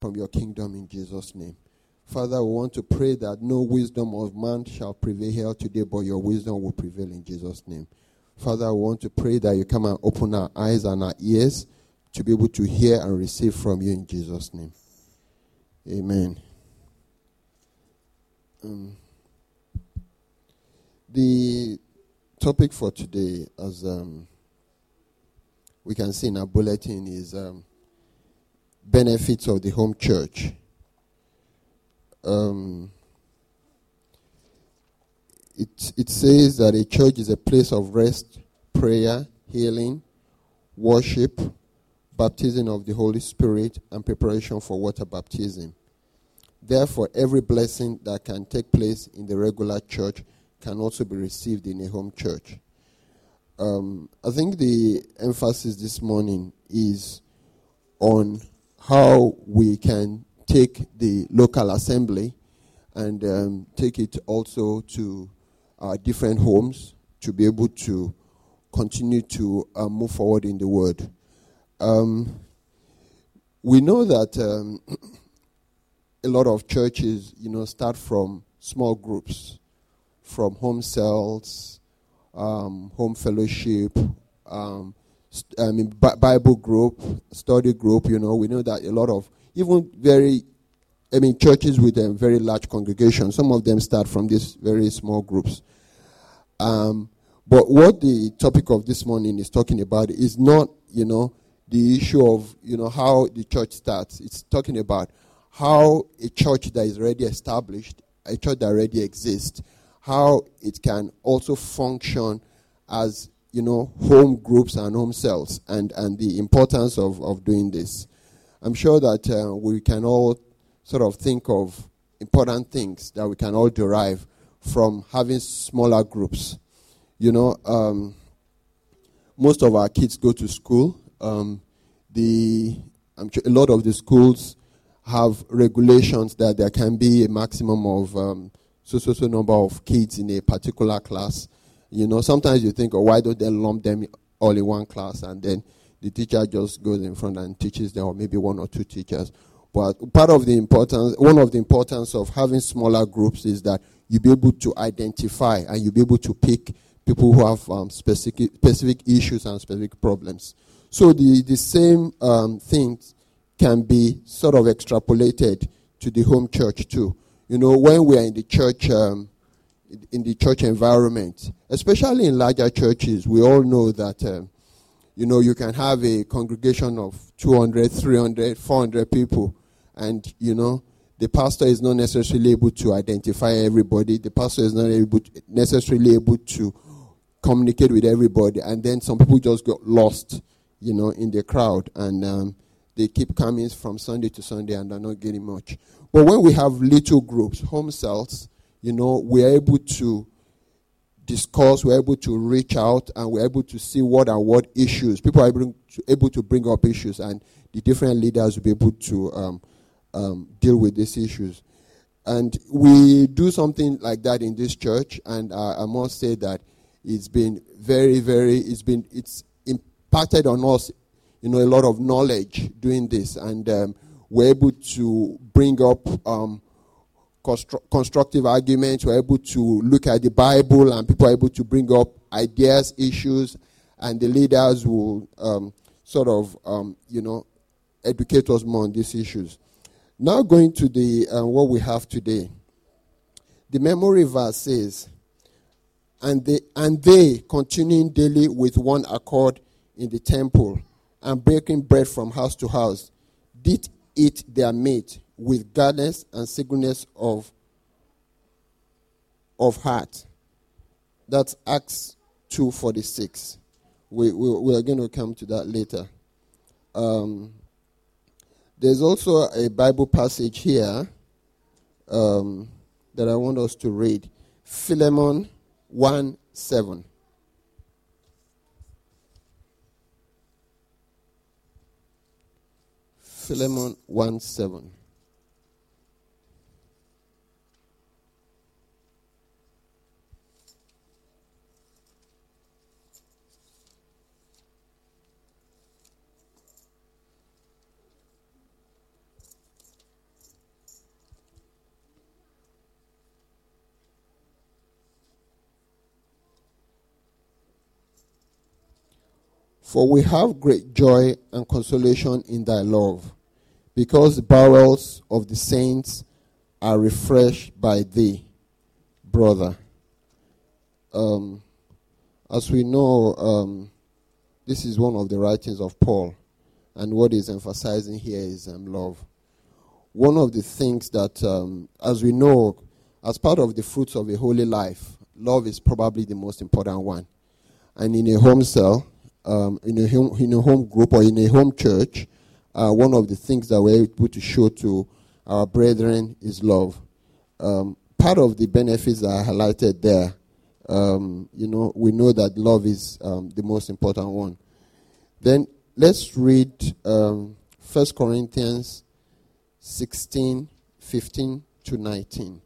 from your kingdom in Jesus' name. Father, we want to pray that no wisdom of man shall prevail here today, but your wisdom will prevail in Jesus' name. Father, we want to pray that you come and open our eyes and our ears to be able to hear and receive from you in Jesus' name. Amen. The topic for today, as we can see in our bulletin, is benefits of the home church. It says that a church is a place of rest, prayer, healing, worship, baptism of the Holy Spirit, and preparation for water baptism. Therefore, every blessing that can take place in the regular church can also be received in a home church. I think the emphasis this morning is on how we can take the local assembly and take it also to different homes to be able to continue to move forward in the word. We know that a lot of churches, start from small groups, from home cells, home fellowship, Bible group, study group. We know that a lot of churches with a very large congregation, some of them start from these very small groups. But what the topic of this morning is talking about is not, the issue of, how the church starts. It's talking about how a church that is already established, a church that already exists, how it can also function as, home groups and home cells, and the importance of doing this. I'm sure that we can all sort of think of important things that we can all derive from having smaller groups. Most of our kids go to school. I'm sure a lot of the schools have regulations that there can be a maximum of so number of kids in a particular class. Sometimes you think, why don't they lump them all in one class, and then the teacher just goes in front and teaches them, or maybe one or two teachers. But one of the importance of having smaller groups is that you'll be able to identify and you'll be able to pick people who have specific issues and specific problems. So the same things can be sort of extrapolated to the home church too. When we are in the church environment, especially in larger churches, we all know that you can have a congregation of 200, 300, 400 people, and the pastor is not necessarily able to identify everybody. The pastor is not necessarily able to communicate with everybody, and then some people just got lost, in the crowd, and they keep coming from Sunday to Sunday and they're not getting much. But when we have little groups, home cells, we're able to discuss, we're able to reach out, and we're able to see what issues. People are able to bring up issues, and the different leaders will be able to deal with these issues. And we do something like that in this church, and I must say that it's been it's impacted on us, a lot of knowledge doing this, and we're able to bring up constructive arguments. We're able to look at the Bible, and people are able to bring up ideas, issues, and the leaders will educate us more on these issues. Now going to the what we have today. The memory verse says, and they continuing daily with one accord in the temple, and breaking bread from house to house, did eat their meat with gladness and singleness of heart. That's Acts 2:46. We are going to come to that later. There's also a Bible passage here that I want us to read. Philemon 1:7. Philemon 1:7. For we have great joy and consolation in thy love, because the bowels of the saints are refreshed by thee, brother. As we know, this is one of the writings of Paul, and what he's emphasizing here is love. One of the things that, as we know, as part of the fruits of a holy life, love is probably the most important one. And in a home cell, in a home group or in a home church, one of the things that we're able to show to our brethren is love. Part of the benefits that are highlighted there, we know that love is the most important one. Then let's read 1 Corinthians 16, 15 to 19.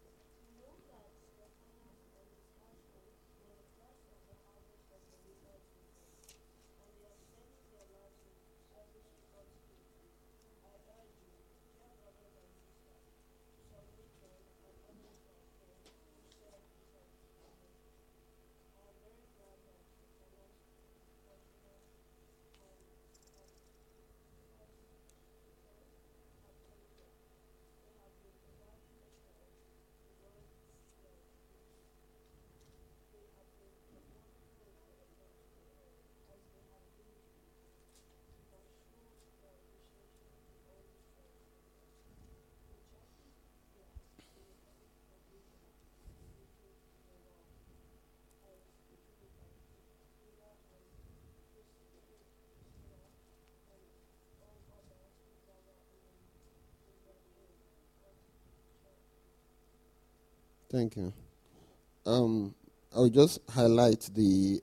Thank you. I'll just highlight the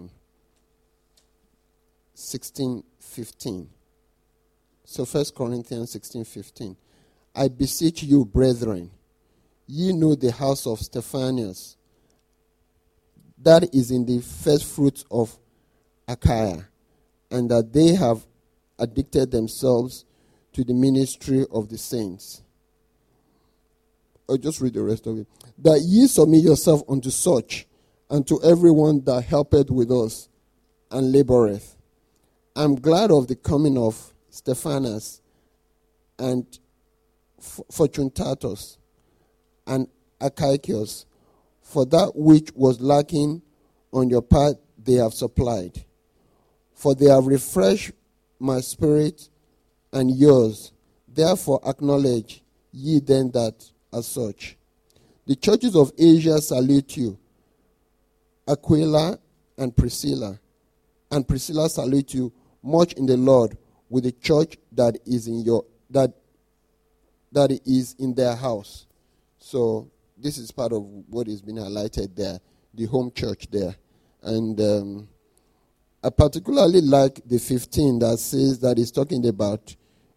16:15. So 1 Corinthians 16:15. I beseech you, brethren, ye know the house of Stephanas, that is in the first fruits of Achaia, and that they have addicted themselves to the ministry of the saints. I'll just read the rest of it. That ye submit yourself unto such, and to everyone that helpeth with us, and laboureth. I'm glad of the coming of Stephanas, and Fortunatus, and Achaicus, for that which was lacking on your part they have supplied. For they have refreshed my spirit and yours. Therefore acknowledge ye then that as such. The churches of Asia salute you. Aquila and Priscilla. And Priscilla salute you much in the Lord, with the church that is in that is in their house. So this is part of what is being highlighted there, the home church there. And I particularly like the 15 that says that is talking about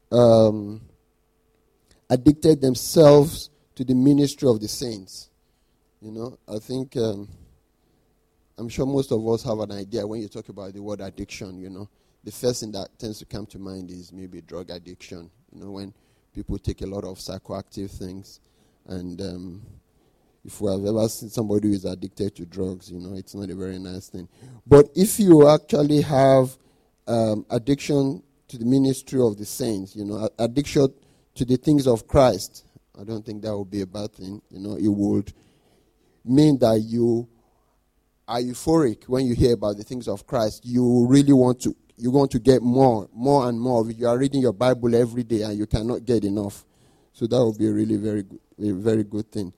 addicted themselves to the ministry of the saints. I think, I'm sure most of us have an idea when you talk about the word addiction, The first thing that tends to come to mind is maybe drug addiction, when people take a lot of psychoactive things. And if we have ever seen somebody who is addicted to drugs, it's not a very nice thing. But if you actually have addiction to the ministry of the saints, addiction to the things of Christ, I don't think that would be a bad thing. It would mean that you are euphoric when you hear about the things of Christ. You really want to get more and more of it. You are reading your Bible every day and you cannot get enough. So that would be a really a very good thing.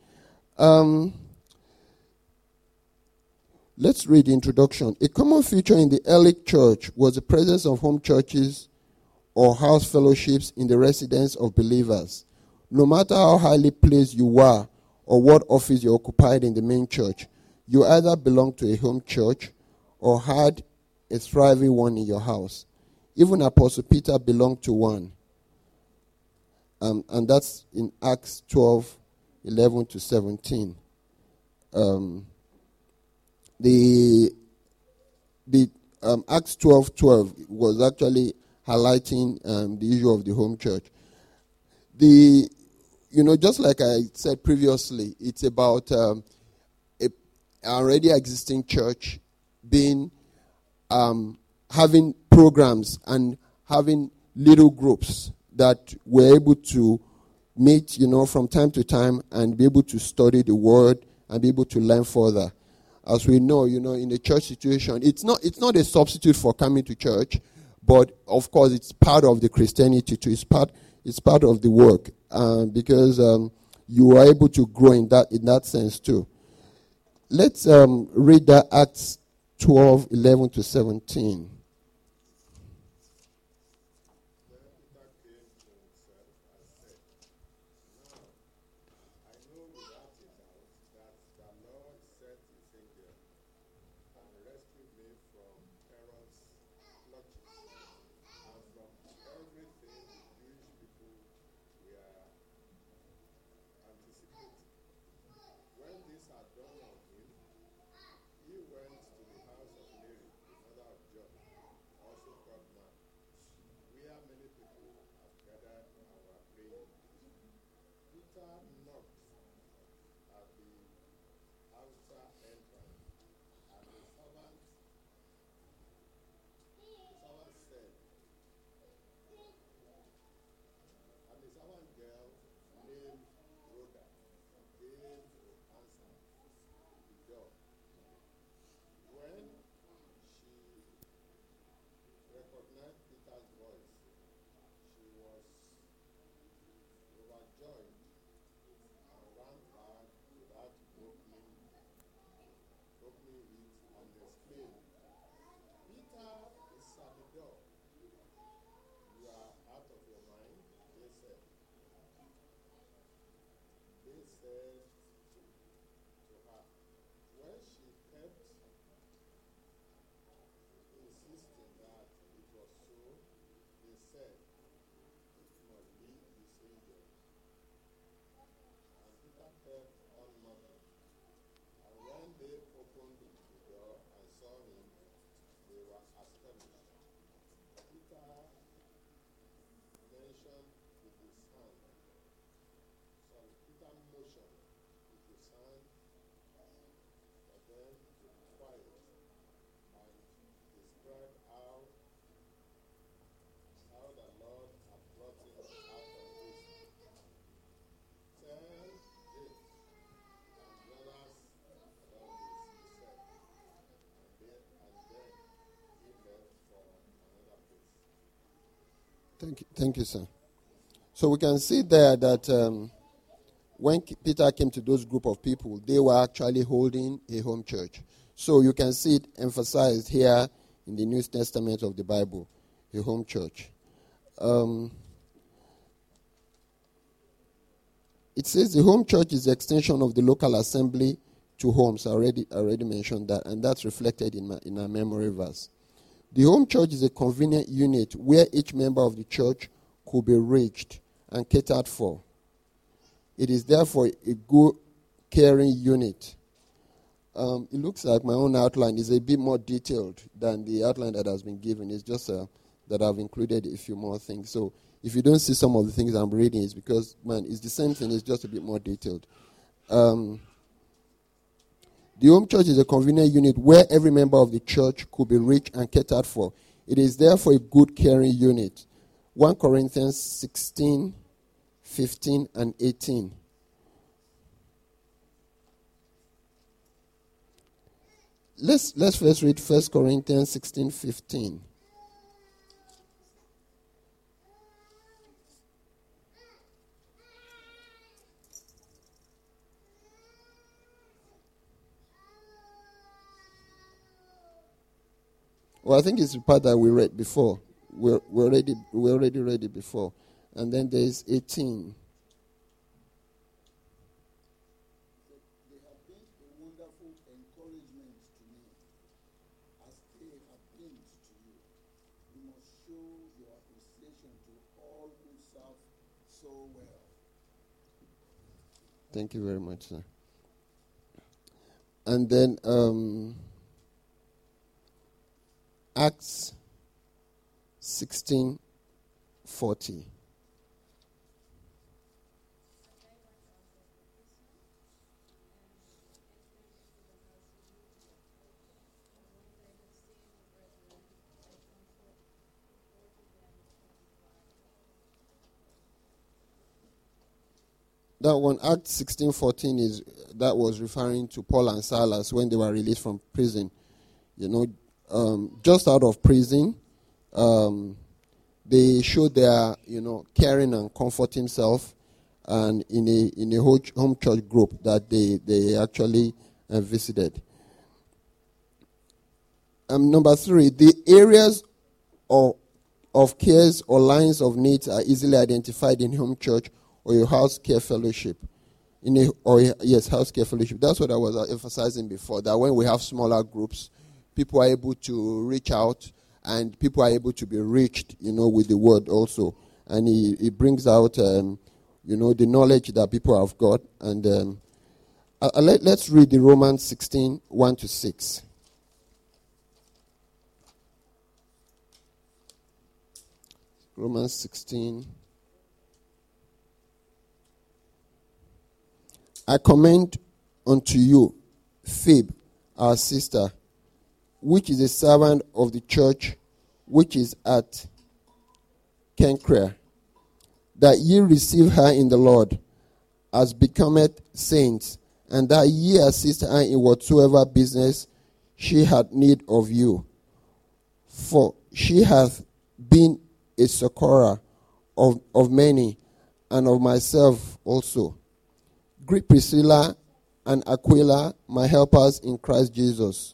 Let's read the introduction. A common feature in the early church was the presence of home churches or house fellowships in the residence of believers. No matter how highly placed you were or what office you occupied in the main church, you either belonged to a home church or had a thriving one in your house. Even Apostle Peter belonged to one. And that's in Acts 12:11 to 17. The Acts 12:12 was actually highlighting the issue of the home church. Just like I said previously, it's about a already existing church being having programs and having little groups that were able to meet, from time to time and be able to study the word and be able to learn further. As we know, in a church situation, it's not a substitute for coming to church, but of course it's part of the Christianity too. It's part of the work because you are able to grow in that sense too. Let's read that Acts 12:11-17. Thank you, sir. So we can see there that when Peter came to those group of people, they were actually holding a home church. So you can see it emphasized here in the New Testament of the Bible, a home church. It says the home church is the extension of the local assembly to homes. I already mentioned that, and that's reflected in our memory verse. The home church is a convenient unit where each member of the church could be reached and catered for. It is therefore a good, caring unit. It looks like my own outline is a bit more detailed than the outline that has been given. It's just that I've included a few more things. So if you don't see some of the things I'm reading, it's because, it's the same thing. It's just a bit more detailed. The home church is a convenient unit where every member of the church could be reached and catered for. It is therefore a good, caring unit. 1 Corinthians 16, 15, and 18. Let's first read 1 Corinthians 16, 15. Well, I think it's the part that we read before. We already read it before. And then there's 18. They have been a wonderful encouragement to me, as they have been to you. You must show your appreciation to all who serve so well. Thank you very much, sir. And then Acts 16:40. That one, Acts 16:14, that was referring to Paul and Silas when they were released from prison. Just out of prison, they showed their, caring and comforting self, and in a home church group that they actually visited. Number 3, the areas of cares or lines of needs are easily identified in home church or your house care fellowship. House care fellowship. That's what I was emphasizing before, that when we have smaller groups, people are able to reach out and people are able to be reached, with the word also. And it brings out, the knowledge that people have got. And let's read the Romans 16, 1-6. Romans 16. I commend unto you Phoebe, our sister, which is a servant of the church which is at Cenchrea, that ye receive her in the Lord, as becometh saints, and that ye assist her in whatsoever business she had need of you. For she hath been a succorer of many, and of myself also. Greet Priscilla and Aquila, my helpers in Christ Jesus,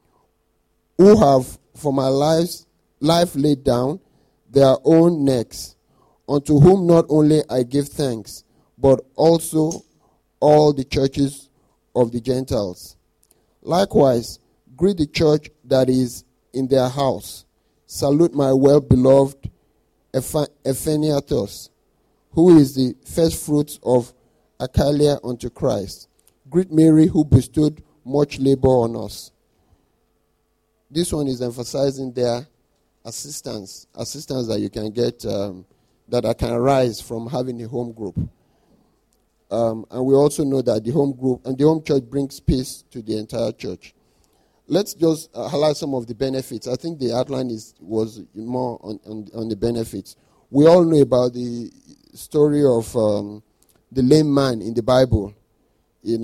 who have for my life laid down their own necks, unto whom not only I give thanks, but also all the churches of the Gentiles. Likewise, greet the church that is in their house. Salute my well-beloved Ephaniatus, who is the first fruits of Achaia unto Christ. Greet Mary, who bestowed much labor on us. This one is emphasizing their assistance that you can get, that can arise from having a home group. And we also know that the home group and the home church brings peace to the entire church. Let's just highlight some of the benefits. I think the outline was more on the benefits. We all know about the story of the lame man in the Bible in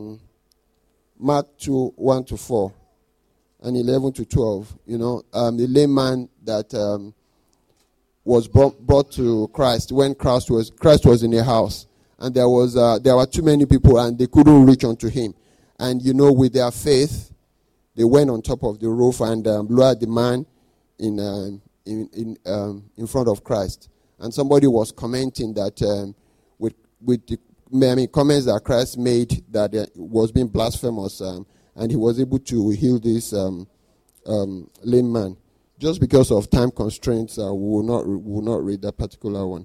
Mark 2, 1-4 and 11-12. The lame man that was brought to Christ when Christ was in a house, and there were too many people and they couldn't reach unto him. And with their faith, they went on top of the roof and lowered the man in front of Christ. And somebody was commenting that with the comments that Christ made, that was being blasphemous, and he was able to heal this lame man. Just because of time constraints, we will not read that particular one.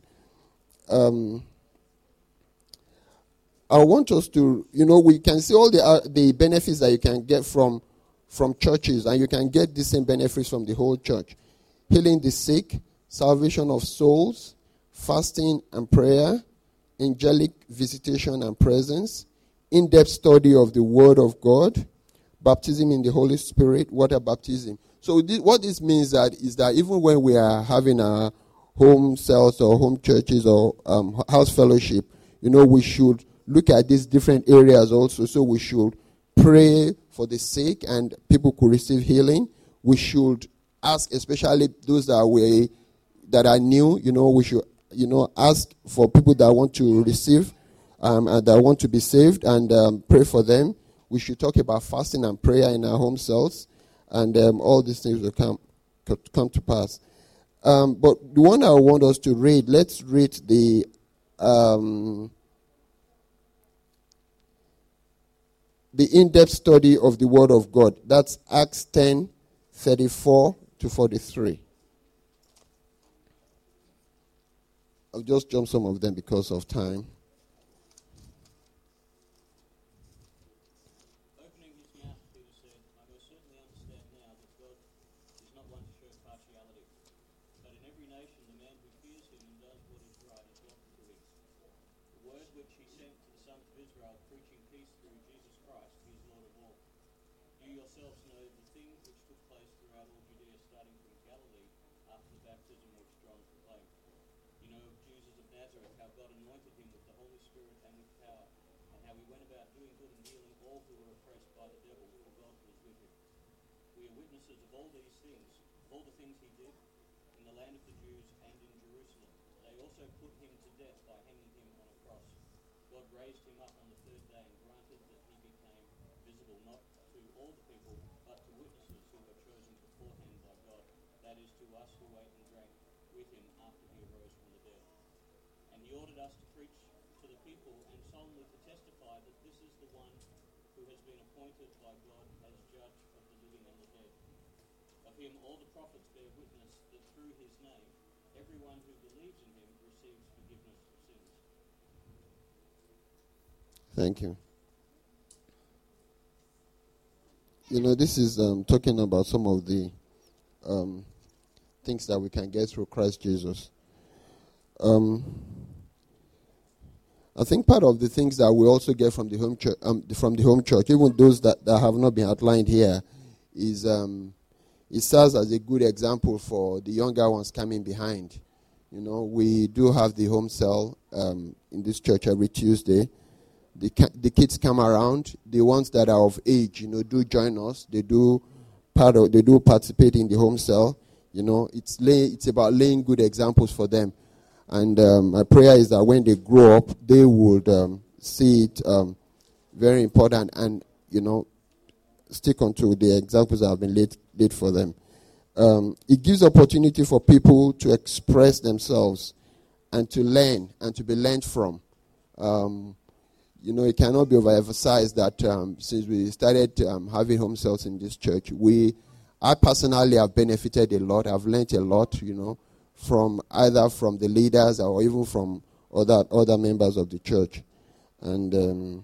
I want us to, we can see all the benefits that you can get from churches, and you can get the same benefits from the whole church. Healing the sick, salvation of souls, fasting and prayer, angelic visitation and presence, in-depth study of the Word of God, baptism in the Holy Spirit, water baptism. So what this means is that even when we are having our home cells or home churches or house fellowship, we should look at these different areas also. So we should pray for the sick and people could receive healing. We should ask, especially those that are new, we should ask for people that want to receive and that want to be saved, and pray for them. We should talk about fasting and prayer in our home cells, and all these things will come to pass. But the one I want us to read, let's read the in-depth study of the Word of God. That's Acts 10, 34-43. I'll just jump some of them because of time. Opening his mouth, Peter said, I most certainly understand now that God is not one to show partiality, but in every nation the man who fears him and does what is right is welcome to him. The word which he sent to the sons of Israel, preaching peace through Jesus Christ, he is Lord of all. You yourselves know the things which took place throughout all Judea, starting from Galilee after the baptism which John proclaimed. You know of Jews of Nazareth, how God anointed him with the Holy Spirit and with power, and how he went about doing good and healing all who were oppressed by the devil, for God was with him. We are witnesses of all these things, of all the things he did in the land of the Jews and in Jerusalem. They also put him to death by hanging him on a cross. God raised him up on the third day and granted that he became visible not to all the people, but to witnesses who were chosen beforehand by God, that is, to us who ate and drank with him after he arose from the dead. And he ordered us to preach to the people and solemnly to testify that this is the one who has been appointed by God as judge of the living and the dead. Of him all the prophets bear witness that through his name everyone who believes in him receives forgiveness of sins. Thank you. You know, this is talking about some of the things that we can get through Christ Jesus. I think part of the things that we also get from the home church, even those that have not been outlined here, is it serves as a good example for the younger ones coming behind. You know, we do have the home cell in this church every Tuesday. The kids come around. The ones that are of age, you know, do join us. They do participate in the home cell. You know, it's about laying good examples for them. And my prayer is that when they grow up, they would see it very important and, you know, stick onto the examples that have been laid for them. It gives opportunity for people to express themselves and to learn and to be learned from. You know, it cannot be overemphasized that since we started having home cells in this church, I personally have benefited a lot. I've learned a lot, you know, from either from the leaders or even from other members of the church. And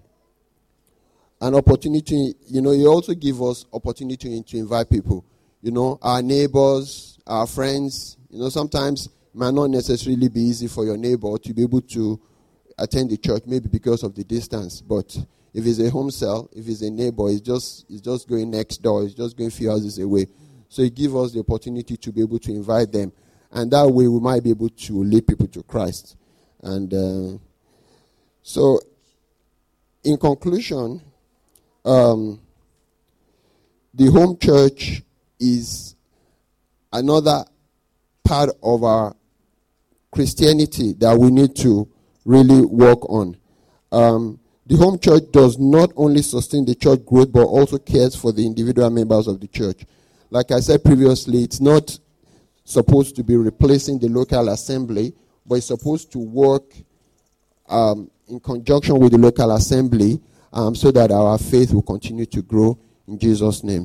an opportunity, you know, it also gives us opportunity to invite people. You know, our neighbors, our friends. You know, sometimes it might not necessarily be easy for your neighbor to be able to attend the church, maybe because of the distance. But if it's a home cell, if it's a neighbor, it's just going next door. It's just going a few houses away. So it gives us the opportunity to be able to invite them. And that way we might be able to lead people to Christ. And so, in conclusion, the home church is another part of our Christianity that we need to really work on. The home church does not only sustain the church growth, but also cares for the individual members of the church. Like I said previously, it's not supposed to be replacing the local assembly, but it's supposed to work in conjunction with the local assembly so that our faith will continue to grow in Jesus' name.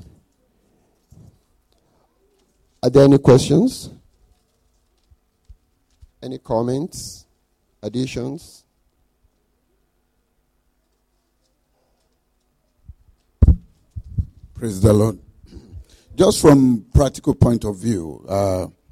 Are there any questions? Any comments? Additions? Praise the Lord. Just from practical point of view,